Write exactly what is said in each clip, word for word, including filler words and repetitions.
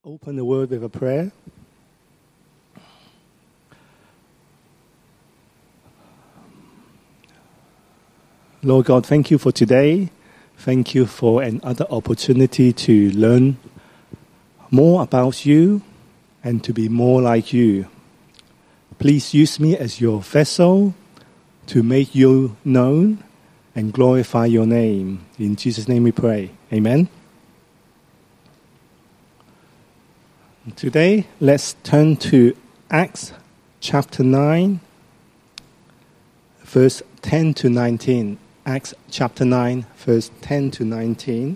Open the word with a prayer. Lord God, thank you for today. Thank you for another opportunity to learn more about you and to be more like you. Please use me as your vessel to make you known and glorify your name. In Jesus' name we pray. Amen. Today, let's turn to Acts chapter nine, verse ten to nineteen. Acts chapter nine, verse ten to nineteen.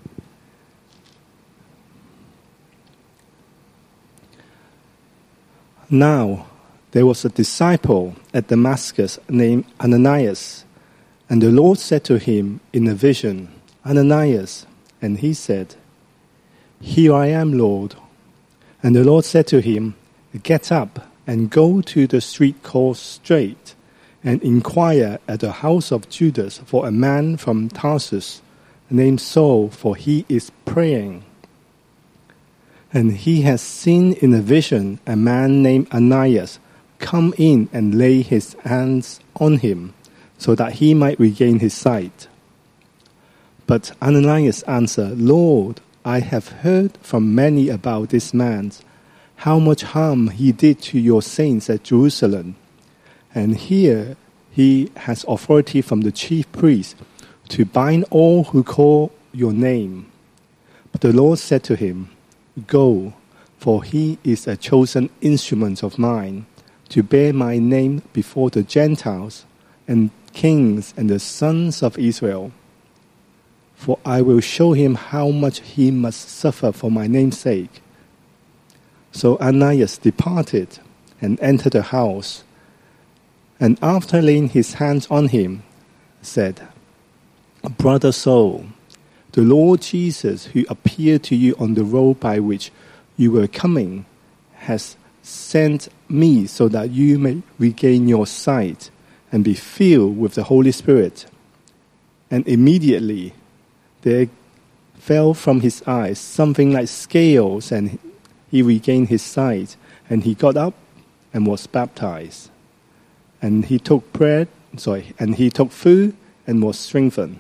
Now, there was a disciple at Damascus named Ananias, and the Lord said to him in a vision, Ananias, and he said, Here I am, Lord. And the Lord said to him, Get up and go to the street called Straight, and inquire at the house of Judas for a man from Tarsus, named Saul, for he is praying. And he has seen in a vision a man named Ananias come in and lay his hands on him, so that he might regain his sight. But Ananias answered, Lord, I have heard from many about this man, how much harm he did to your saints at Jerusalem. And here he has authority from the chief priest to bind all who call your name. But the Lord said to him, Go, for he is a chosen instrument of mine, to bear my name before the Gentiles and kings and the sons of Israel. For I will show him how much he must suffer for my name's sake. So Ananias departed and entered the house, and after laying his hands on him, said, Brother Saul, the Lord Jesus, who appeared to you on the road by which you were coming, has sent me so that you may regain your sight and be filled with the Holy Spirit. And immediately there fell from his eyes something like scales, and he regained his sight, and he got up and was baptized. And he took bread, sorry, and he took food and was strengthened.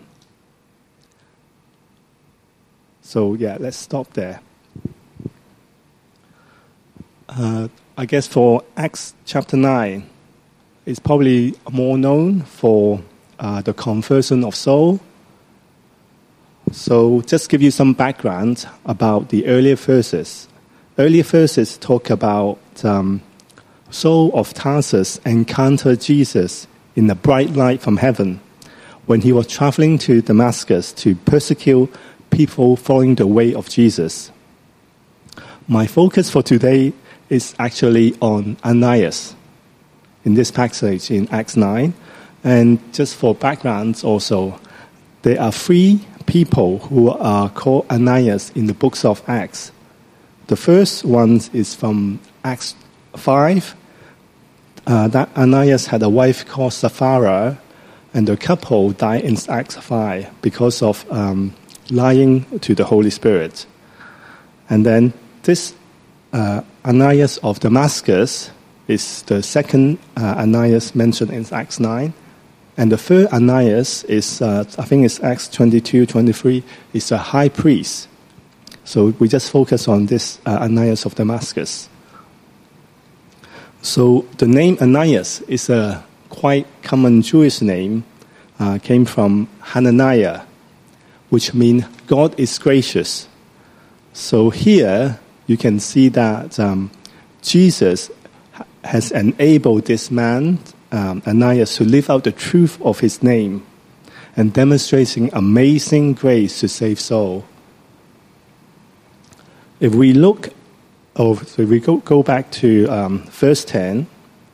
So yeah, let's stop there. Uh, I guess for Acts chapter nine, it's probably more known for uh, the conversion of Saul. So just give you some background about the earlier verses. Earlier verses talk about um, Saul of Tarsus encountered Jesus in a bright light from heaven when he was traveling to Damascus to persecute people following the way of Jesus. My focus for today is actually on Ananias in this passage in Acts nine. And just for background also, there are three people who are called Ananias in the books of Acts. The first one is from Acts five. Uh, that Ananias had a wife called Sapphira, and the couple died in Acts five because of um, lying to the Holy Spirit. And then this uh, Ananias of Damascus is the second uh, Ananias mentioned in Acts nine. And the third Ananias is, uh, I think it's Acts twenty-two, twenty-three, is a high priest. So we just focus on this uh, Ananias of Damascus. So the name Ananias is a quite common Jewish name, uh, came from Hananiah, which means God is gracious. So here you can see that um, Jesus has enabled this man, um, Ananias, to live out the truth of his name and demonstrating amazing grace to save Saul. If we look, oh, so if we go, go back to um, verse ten,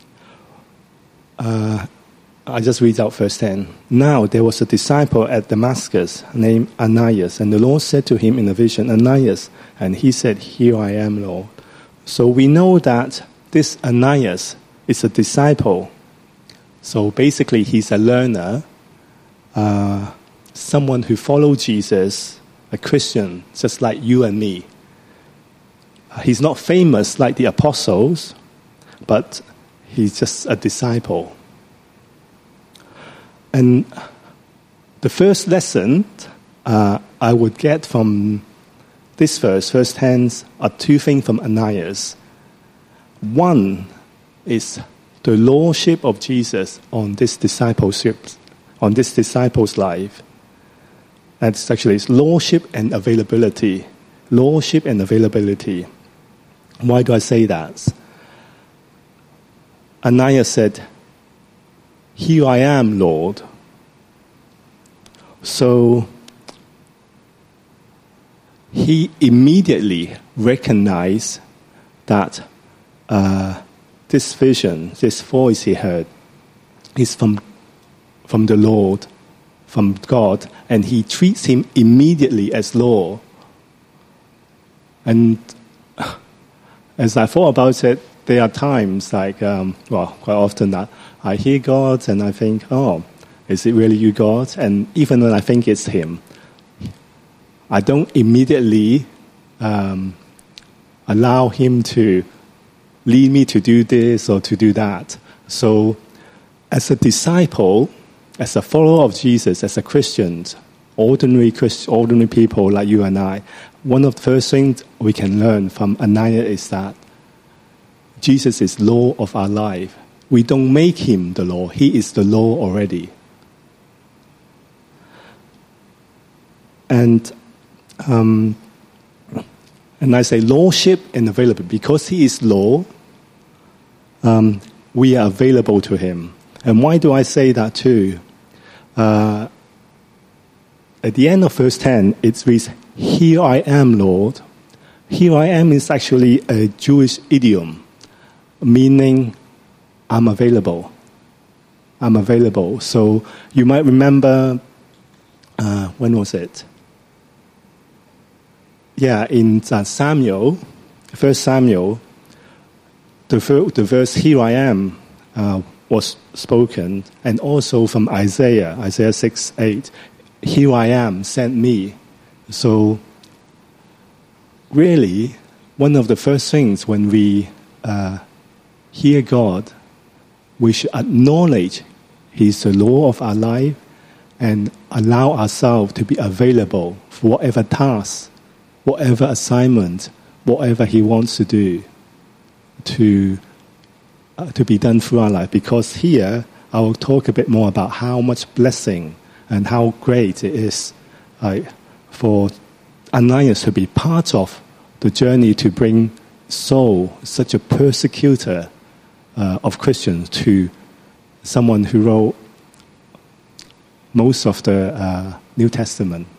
uh, I just read out verse ten. Now there was a disciple at Damascus named Ananias, and the Lord said to him in a vision, Ananias, and he said, Here I am, Lord. So we know that this Ananias is a disciple. So basically he's a learner, uh, someone who followed Jesus, a Christian, just like you and me. he's not famous like the apostles, but he's just a disciple. And the first lesson uh, I would get from this verse, verse ten, are two things from Ananias. One is the lordship of Jesus on this discipleship, on this disciple's life. That's actually it's lordship and availability. Lordship and availability. Why do I say that? Ananias said, "Here I am, Lord." So he immediately recognized that uh, this vision, this voice he heard, is from from the Lord, from God, and he treats him immediately as Lord. And as I thought about it, there are times like, um, well, quite often that I hear God and I think, oh, is it really you, God? And even when I think it's him, I don't immediately um, allow him to lead me to do this or to do that. So as a disciple, as a follower of Jesus, as a Christian, ordinary Christ, ordinary people like you and I, one of the first things we can learn from Ananias is that Jesus is Lord of our life. We don't make him the Lord. He is the Lord already. And um, and I say lordship and availability. Because he is Lord, um, we are available to him. And why do I say that too? Uh, at the end of verse ten, it reads, "Here I am, Lord." Here I am is actually a Jewish idiom, meaning I'm available. I'm available. So you might remember, uh, when was it? Yeah, in uh, Samuel, First Samuel, the, ver- the verse "Here I am" uh, was spoken, and also from Isaiah, Isaiah six eight, "Here I am, send me." So, really, one of the first things when we uh, hear God, we should acknowledge He's the Lord of our life and allow ourselves to be available for whatever task, whatever assignment, whatever He wants to do, to uh, to be done through our life. Because here, I will talk a bit more about how much blessing and how great it is uh, for Ananias to be part of the journey to bring Saul, such a persecutor uh, of Christians, to someone who wrote most of the uh, New Testament.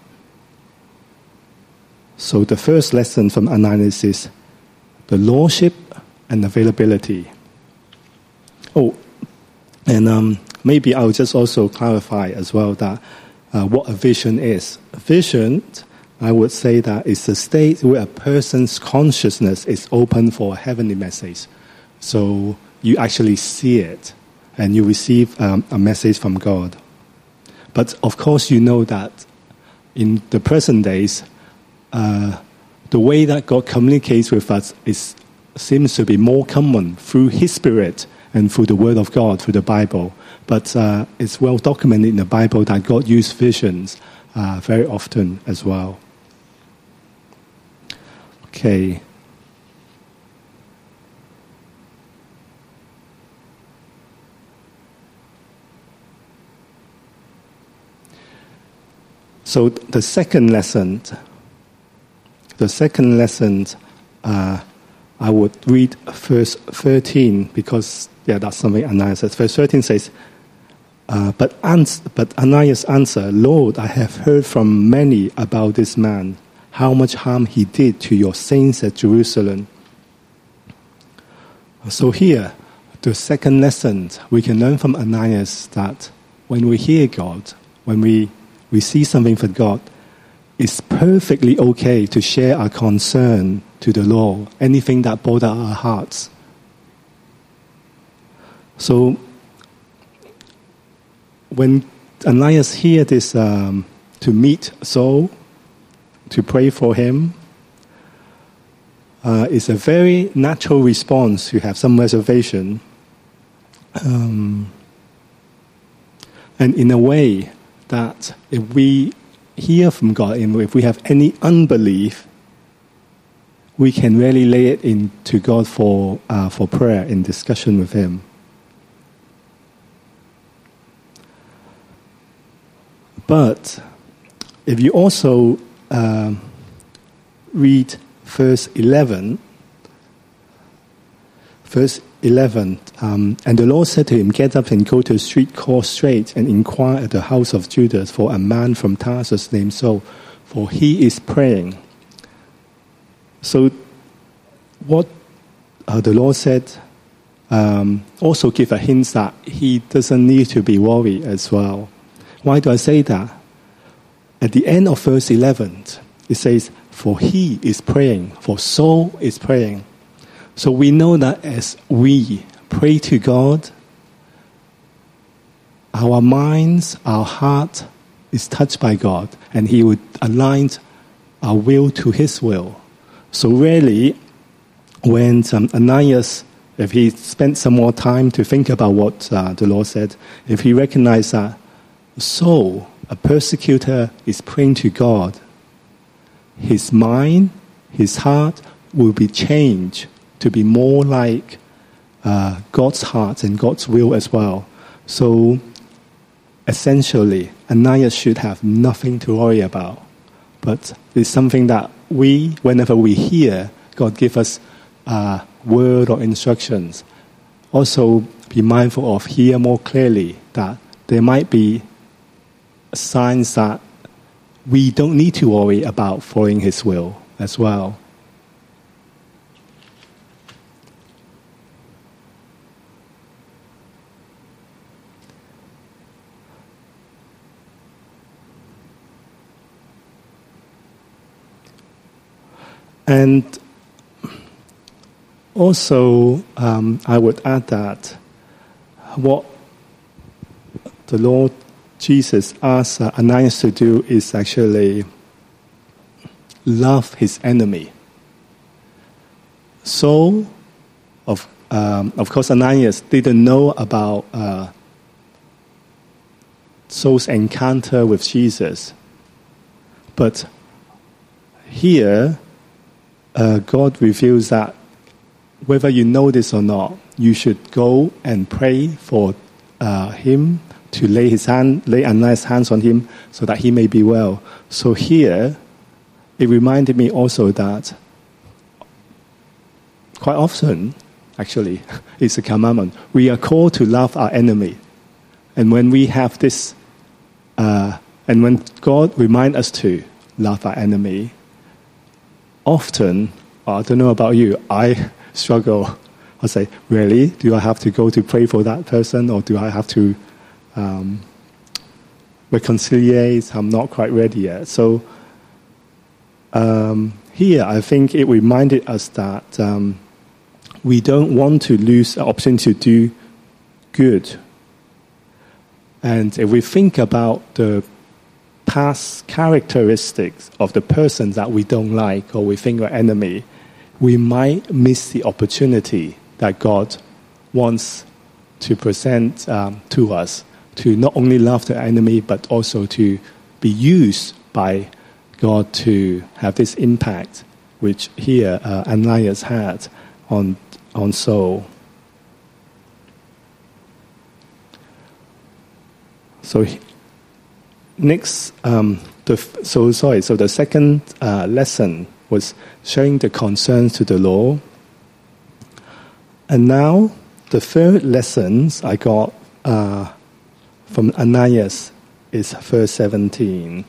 So the first lesson from Ananias is the lordship and availability. Oh, and um, maybe I'll just also clarify as well that uh, what a vision is. A vision, I would say that it's a state where a person's consciousness is open for a heavenly message. So you actually see it and you receive um, a message from God. But of course you know that in the present days, uh, the way that God communicates with us is seems to be more common through His Spirit and through the Word of God, through the Bible. But uh, it's well documented in the Bible that God used visions uh, very often as well. Okay. So the second lesson, the second lesson, uh, I would read verse thirteen because yeah, that's something Ananias says. Verse thirteen says, uh, "But ans- but Ananias answered, Lord, I have heard from many about this man, how much harm he did to your saints at Jerusalem." So here, the second lesson we can learn from Ananias that when we hear God, when we we see something from God, it's perfectly okay to share our concern to the Lord, anything that bothers our hearts. So when Ananias hear this, um, to meet Saul, to pray for him, uh, it's a very natural response to have some reservation. Um, and in a way that if we hear from God, and if we have any unbelief, we can really lay it into God for uh, for prayer in discussion with Him. But if you also um, read verse eleven, verse eleven, um, and the Lord said to him, "Get up and go to the street called Straight, and inquire at the house of Judas for a man from Tarsus named Saul, for he is praying." So, what uh, the Lord said um, also give a hint that he doesn't need to be worried as well. Why do I say that? At the end of verse eleven, it says, "For he is praying," for Saul is praying. So we know that as we pray to God, our minds, our heart is touched by God, and He would align our will to His will. So really, when um, Ananias, if he spent some more time to think about what uh, the Lord said, if he recognized that Saul, a persecutor, is praying to God, his mind, his heart will be changed to be more like uh, God's heart and God's will as well. So essentially, Ananias should have nothing to worry about. But it's something that we, whenever we hear God give us a word or instructions, also be mindful of hear more clearly that there might be signs that we don't need to worry about following His will as well. And also, um, I would add that what the Lord Jesus asked uh, Ananias to do is actually love his enemy. So, of um, of course, Ananias didn't know about uh, Saul's encounter with Jesus, but here, Uh, God reveals that whether you know this or not, you should go and pray for uh, him to lay his hand, lay Ananias' hands on him, so that he may be well. So here, it reminded me also that quite often, actually, it's a commandment. We are called to love our enemy, and when we have this, uh, and when God reminds us to love our enemy, often, I don't know about you, I struggle. I say, really? Do I have to go to pray for that person, or do I have to um, reconciliate? I'm not quite ready yet. So um, here, I think it reminded us that um, we don't want to lose the option to do good. And if we think about the past characteristics of the person that we don't like or we think are enemy, we might miss the opportunity that God wants to present um, to us to not only love the enemy but also to be used by God to have this impact, which here uh, Ananias had on on Saul. So. Next, um, the, so sorry. So the second uh, lesson was showing the concerns to the Lord, and now the third lessons I got uh, from Ananias is verse seventeen.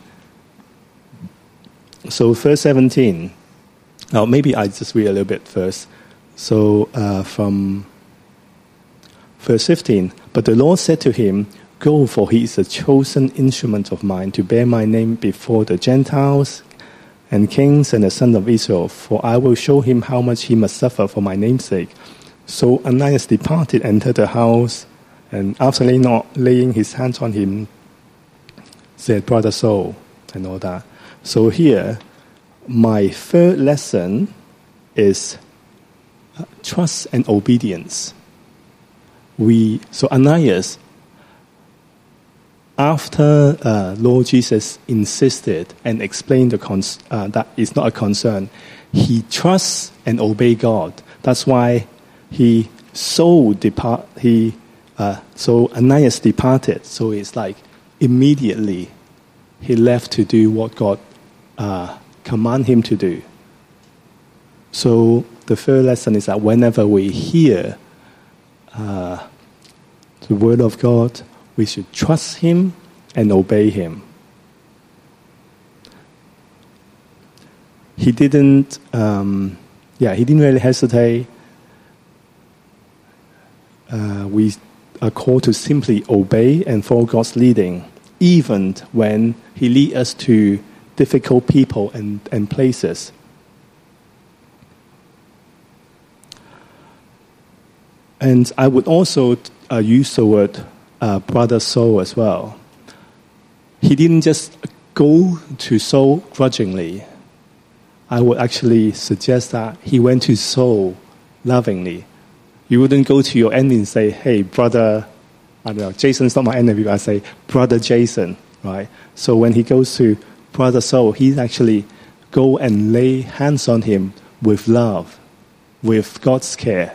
So verse seventeen. Now maybe I just read a little bit first. So uh, from verse fifteen. But the Lord said to him, "Go, for he is a chosen instrument of mine to bear my name before the Gentiles and kings and the sons of Israel, for I will show him how much he must suffer for my name's sake." So Ananias departed, entered the house, and after not laying his hands on him, said, "Brother Saul," and all that. So here, my third lesson is uh, trust and obedience. We so Ananias, after uh, Lord Jesus insisted and explained the cons- uh, that it's not a concern, he trusts and obey God. That's why he so depart. He uh, so Ananias departed. So it's like immediately he left to do what God uh, command him to do. So the third lesson is that whenever we hear uh, the word of God, we should trust him and obey him. He didn't, um, yeah, he didn't really hesitate. Uh, we are called to simply obey and follow God's leading, even when he leads us to difficult people and, and places. And I would also uh, use the word uh, brother Saul as well. He didn't just go to Saul grudgingly. I would actually suggest that he went to Saul lovingly. You wouldn't go to your enemy and say, hey, brother, I don't know, Jason's not my enemy, but I say, brother Jason, right? So when he goes to brother Saul, he actually go and lay hands on him with love, with God's care.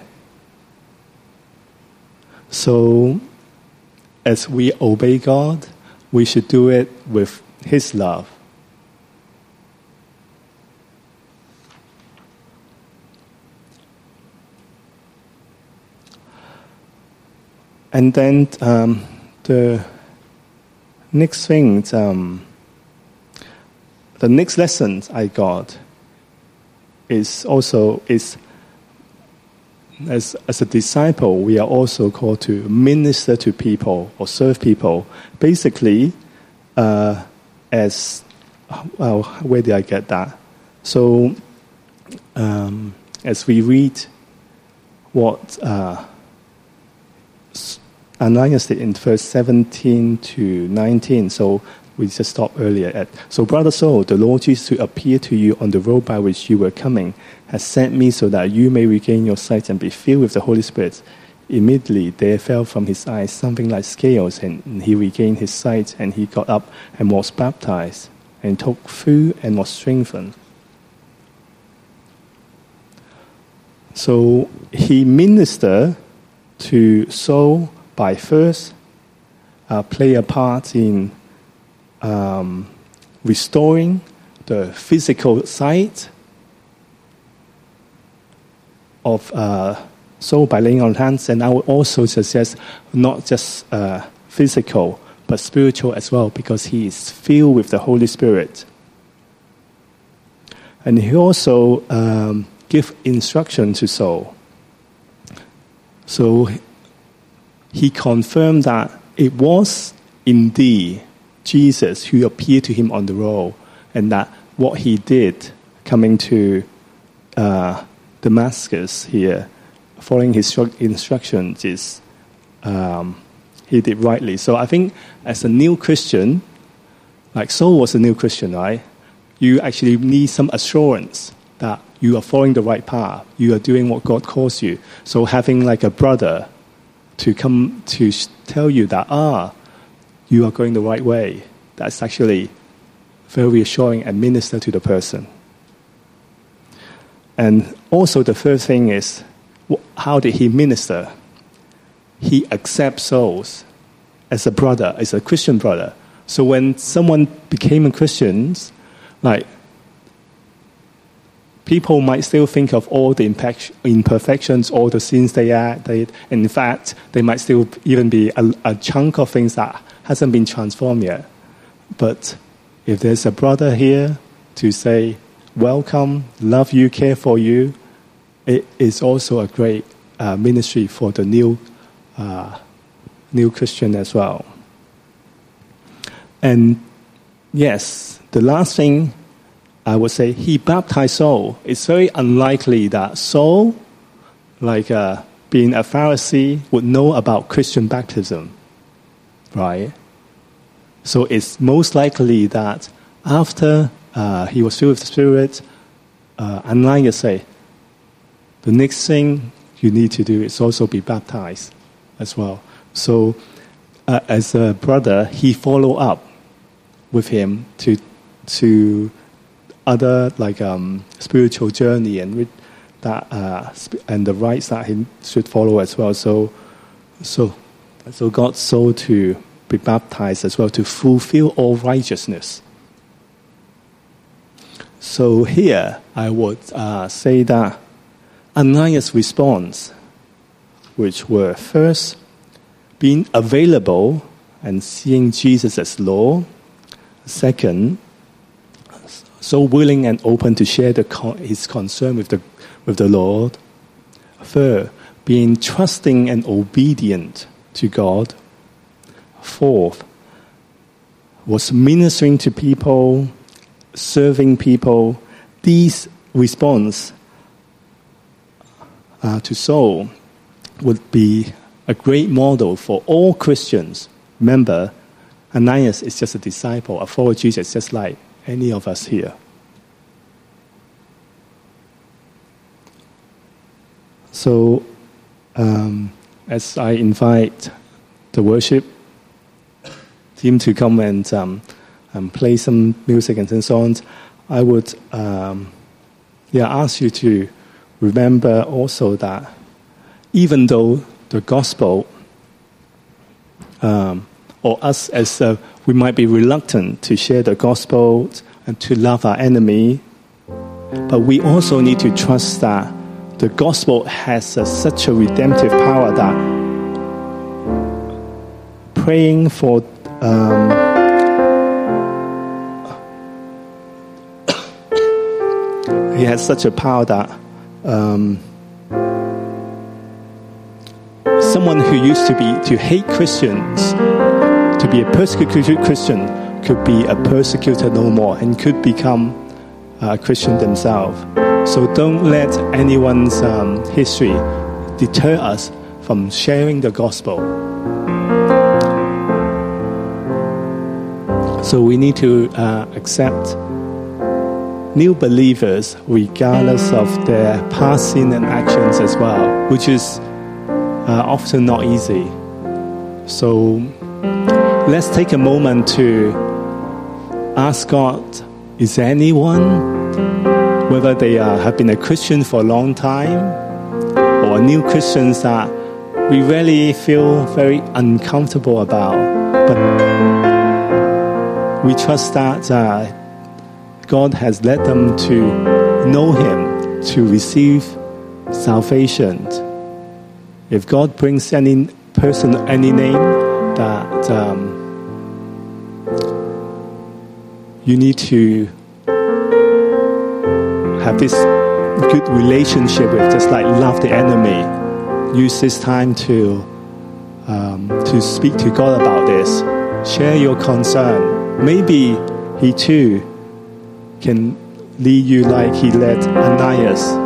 So as we obey God, we should do it with his love. And then um, the next thing, um, the next lesson I got is also is as as a disciple, we are also called to minister to people or serve people. Basically, uh, as well, where did I get that? So, um, as we read what uh, Ananias did in verse seventeen to nineteen, so we just stopped earlier at. So, Brother Saul, the Lord Jesus who appeared to you on the road by which you were coming has sent me so that you may regain your sight and be filled with the Holy Spirit. Immediately there fell from his eyes something like scales, and he regained his sight, and he got up and was baptized, and took food and was strengthened. So he ministered to Saul by first uh, play a part in um, restoring the physical sight of uh, Saul by laying on hands, and I would also suggest not just uh, physical but spiritual as well, because he is filled with the Holy Spirit. And he also um, gave instruction to Saul. So he confirmed that it was indeed Jesus who appeared to him on the road, and that what he did coming to uh, Damascus here, following his instructions, is um, he did rightly. So I think as a new Christian, like Saul was a new Christian, right? You actually need some assurance that you are following the right path. You are doing what God calls you. So having like a brother to come to tell you that, ah, you are going the right way, that's actually very reassuring and minister to the person. And also the third thing is, how did he minister? He accepts souls as a brother, as a Christian brother. So when someone became a Christian, like, people might still think of all the imperfections, all the sins they had. They, in fact, they might still even be a, a chunk of things that hasn't been transformed yet. But if there's a brother here to say, welcome, love you, care for you, it is also a great uh, ministry for the new, uh, new Christian as well. And yes, the last thing I would say, he baptized Saul. It's very unlikely that Saul, like uh, being a Pharisee, would know about Christian baptism, right? So it's most likely that after uh, he was filled with the Spirit, uh, Ananias say, the next thing you need to do is also be baptized as well. So uh, as a brother, he followed up with him to to other like um, spiritual journey and that uh, and the rites that he should follow as well. So so so God sought to be baptized as well to fulfill all righteousness. So here I would uh, say that Ananias' response, which were first being available and seeing Jesus as Lord. Second, so willing and open to share the, his concern with the with the Lord. Third, being trusting and obedient to God. Fourth, was ministering to people, serving people. These response uh, to Saul would be a great model for all Christians. Remember, Ananias is just a disciple, a follower of Jesus, just like any of us here. So, um, as I invite the worship team to come and, um, and play some music and songs, I would um, yeah, ask you to remember also that even though the gospel, um, or us as uh, we might be reluctant to share the gospel and to love our enemy, but we also need to trust that the gospel has uh, such a redemptive power that praying for um, it has such a power that um, someone who used to be to hate Christians, to be a persecuted Christian, could be a persecutor no more and could become a Christian themselves. So don't let anyone's um, history deter us from sharing the gospel. So we need to uh, accept new believers regardless of their past sin and actions as well, which is uh, often not easy. So let's take a moment to ask God, is there anyone, whether they uh, have been a Christian for a long time or new Christians that we really feel very uncomfortable about, but we trust that uh, God has led them to know Him, to receive salvation. If God brings any person, any name that um, you need to have this good relationship with, just like love the enemy, use this time to um, to speak to God about this. Share your concern. Maybe He too can lead you like He led Ananias.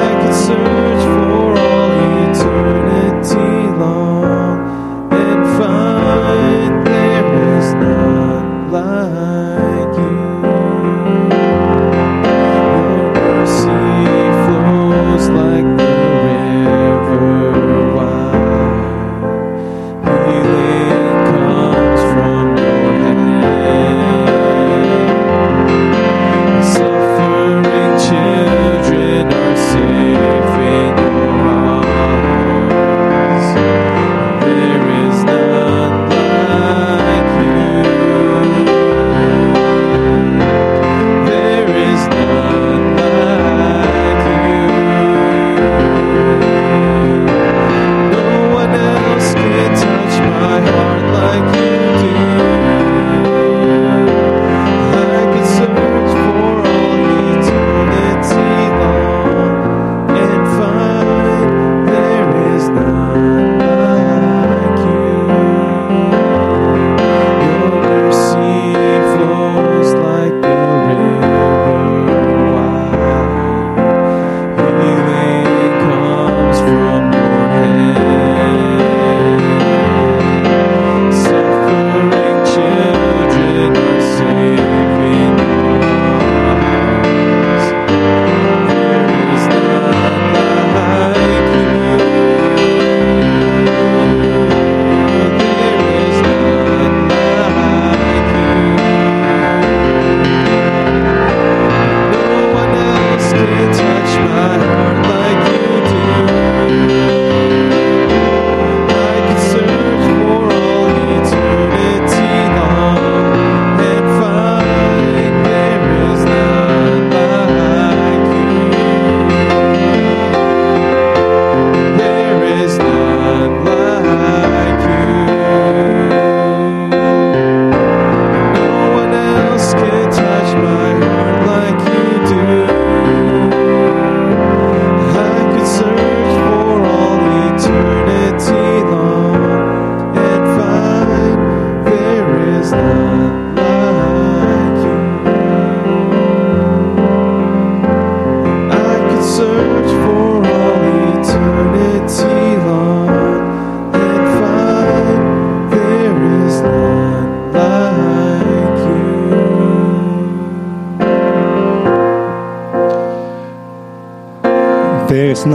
Find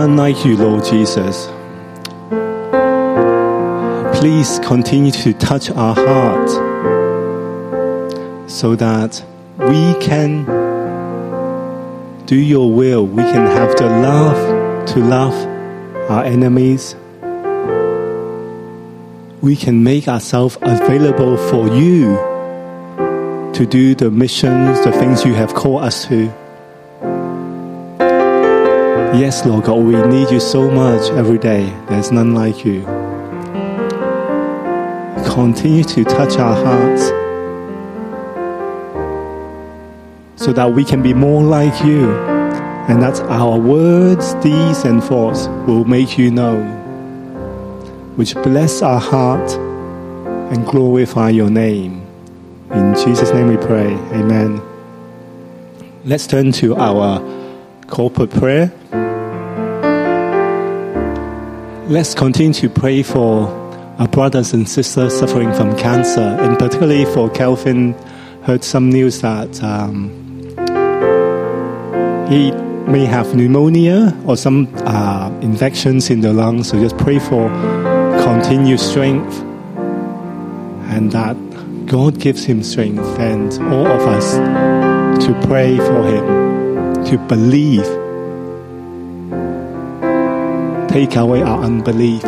none like you, Lord Jesus. Please continue to touch our heart so that we can do your will. We can have the love to love our enemies. We can make ourselves available for you to do the missions, the things you have called us to. Yes, Lord God, we need you so much every day. There's none like you. Continue to touch our hearts so that we can be more like you, and that our words, deeds, and thoughts will make you known, which bless our heart and glorify your name. In Jesus' name we pray. Amen. Let's turn to our corporate prayer. Let's continue to pray for our brothers and sisters suffering from cancer, and particularly for Kelvin. Heard some news that um, he may have pneumonia or some uh, infections in the lungs. So just pray for continued strength, and that God gives him strength, and all of us to pray for him, to believe, take away our unbelief.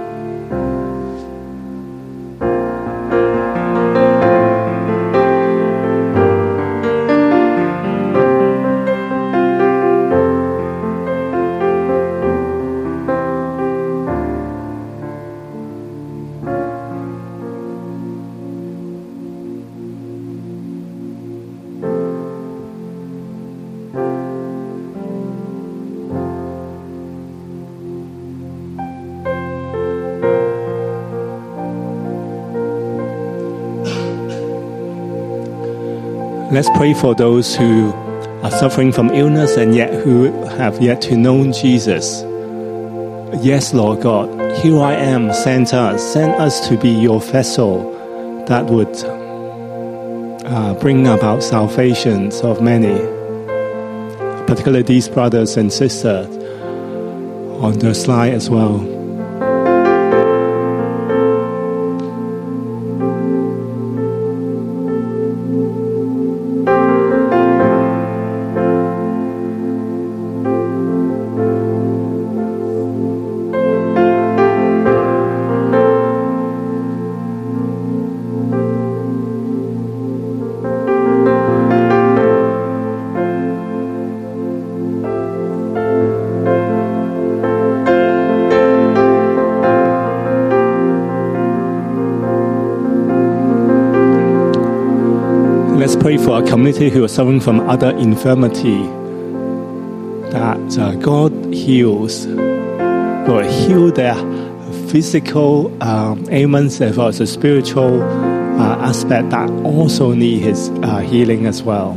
Let's pray for those who are suffering from illness and yet who have yet to know Jesus. Yes, Lord God, here I am, send us. Send us to be your vessel that would uh, bring about salvations of many, particularly these brothers and sisters on the slide as well. Let's pray for our community who are suffering from other infirmity, that uh, God heals, God heal their physical um, ailments as well as the spiritual uh, aspect that also need His uh, healing as well.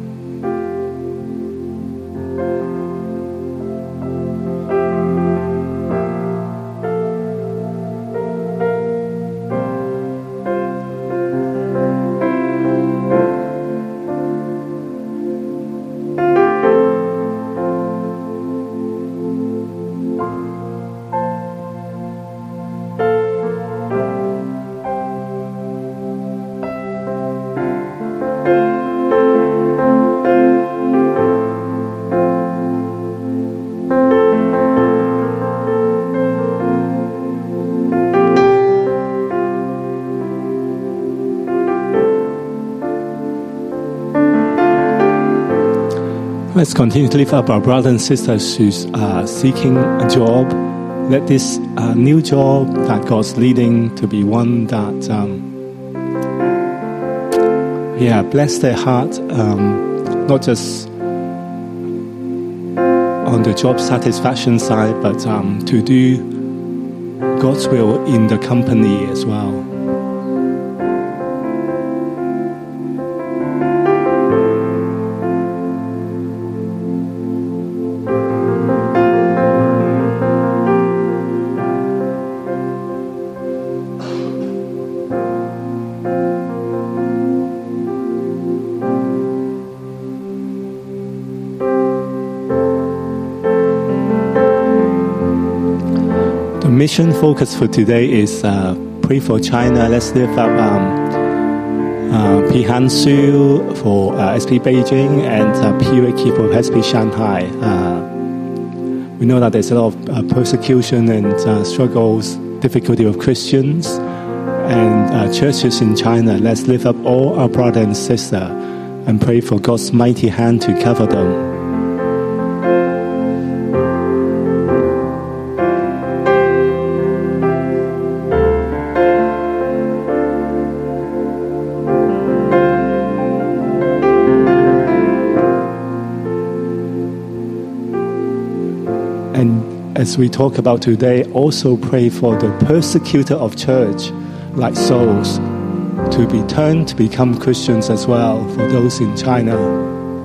Let's continue to lift up our brothers and sisters who are uh, seeking a job. Let this uh, new job that God's leading to be one that, um, yeah, bless their heart, um, not just on the job satisfaction side, but um, to do God's will in the company as well. The mission focus for today is uh, pray for China. Let's lift up um, uh, Pi Han Su for uh, S P Beijing and uh, P Wei Ki for S P Shanghai. Uh, we know that there's a lot of uh, persecution and uh, struggles, difficulty of Christians and uh, churches in China. Let's lift up all our brothers and sisters and pray for God's mighty hand to cover them. And as we talk about today, also pray for the persecutor of church, like souls, to be turned to become Christians as well for those in China.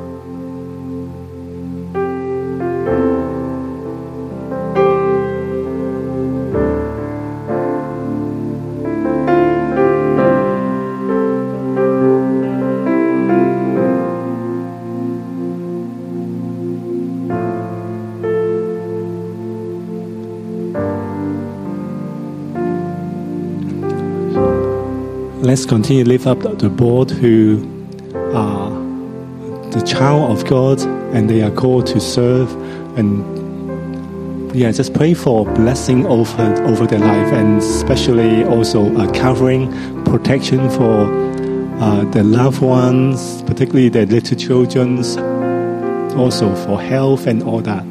Let's continue to lift up the board who are the child of God and they are called to serve, and yeah, just pray for blessing over over their life, and especially also uh, covering, protection for uh, their loved ones, particularly their little children, also for health and all that.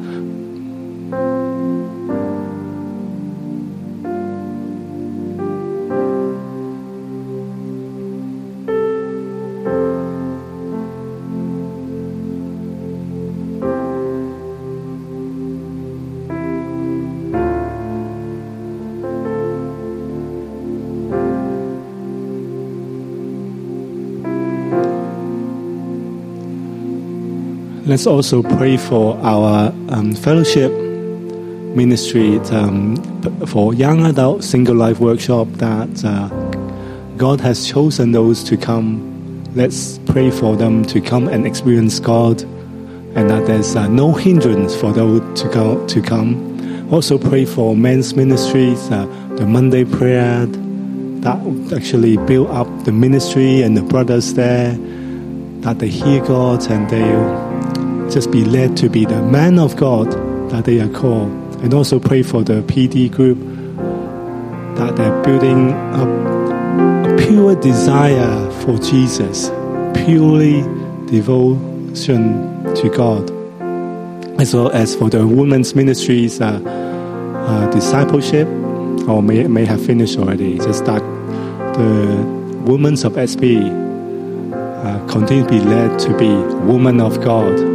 Let's also pray for our um, fellowship ministry, um, for young adult single life workshop that uh, God has chosen those to come. Let's pray for them to come and experience God, and that there's uh, no hindrance for those to go to come. Also pray for men's ministries, uh, the Monday prayer that actually build up the ministry and the brothers there, that they hear God and they'll just be led to be the man of God that they are called. And also pray for the P D group, that they're building up a pure desire for Jesus, purely devotion to God. As well as for the women's ministries, uh, uh, discipleship, or may, may have finished already, just that the women of S P uh, continue to be led to be women of God.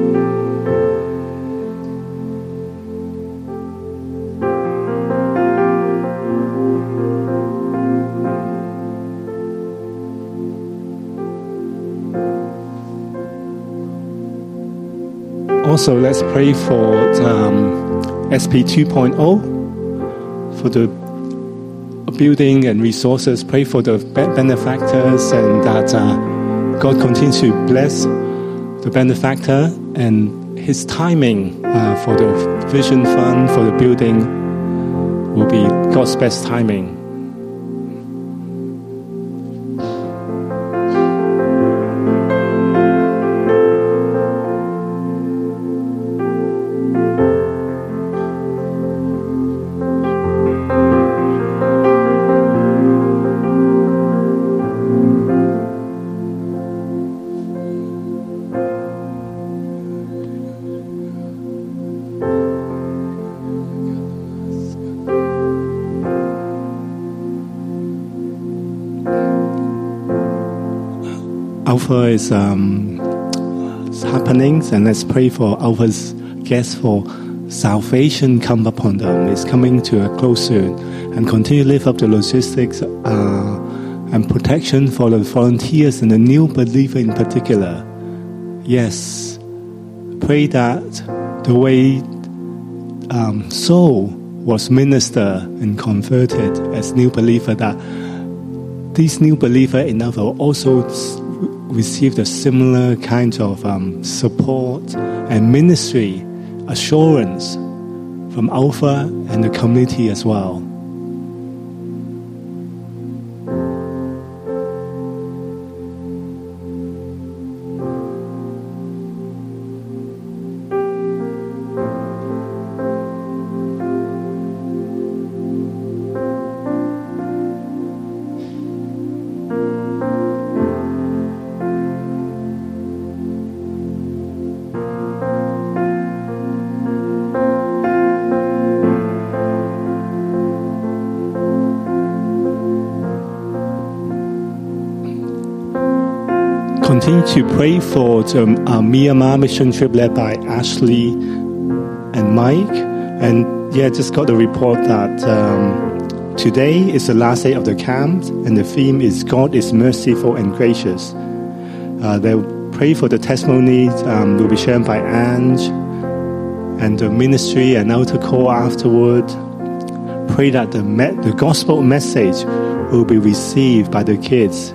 Also, let's pray for um, S P two point oh, for the building and resources. Pray for the benefactors, and that uh, God continues to bless the benefactor, and his timing uh, for the vision fund, for the building, will be God's best timing. Alpha is um, happening, and let's pray for Alpha's guests for salvation come upon them. It's coming to a close soon, and continue to lift up the logistics uh, and protection for the volunteers and the new believer in particular. Yes, pray that the way um, Saul was ministered and converted as new believer, that these new believer in Alpha also received a similar kind of um, support and ministry assurance from Alpha and the community as well. continue to pray for the uh, Myanmar mission trip led by Ashley and Mike. And yeah, just got the report that um, today is the last day of the camp, and the theme is God is merciful and gracious. Uh, they'll pray for the testimonies um, will be shared by Ange, and the ministry and altar call afterward. Pray that the me- the gospel message will be received by the kids.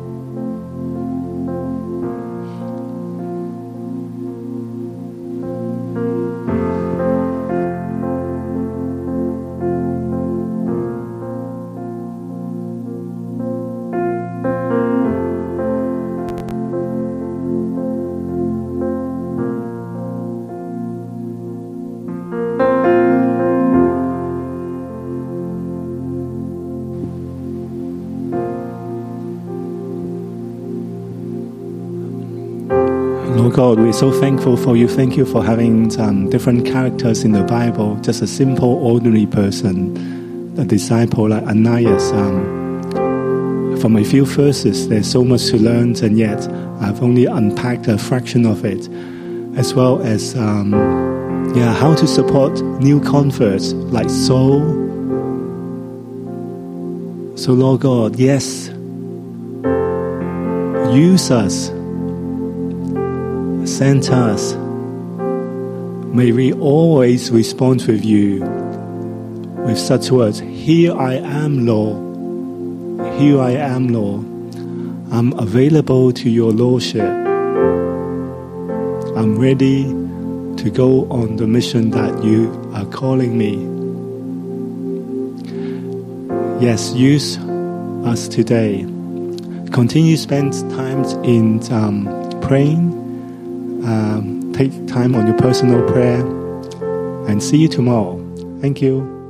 Lord God, we're so thankful for you. Thank you for having um, different characters in the Bible. Just a simple, ordinary person, a disciple like Ananias. Um, from a few verses, there's so much to learn, and yet I've only unpacked a fraction of it, as well as um, yeah, how to support new converts like Saul. So, Lord God, yes, use us. Send us. May we always respond with you with such words. Here I am, Lord. Here I am, Lord. I'm available to your Lordship. I'm ready to go on the mission that you are calling me. Yes, use us today. Continue to spend time in um, praying. Um, take time on your personal prayer, and see you tomorrow. Thank you.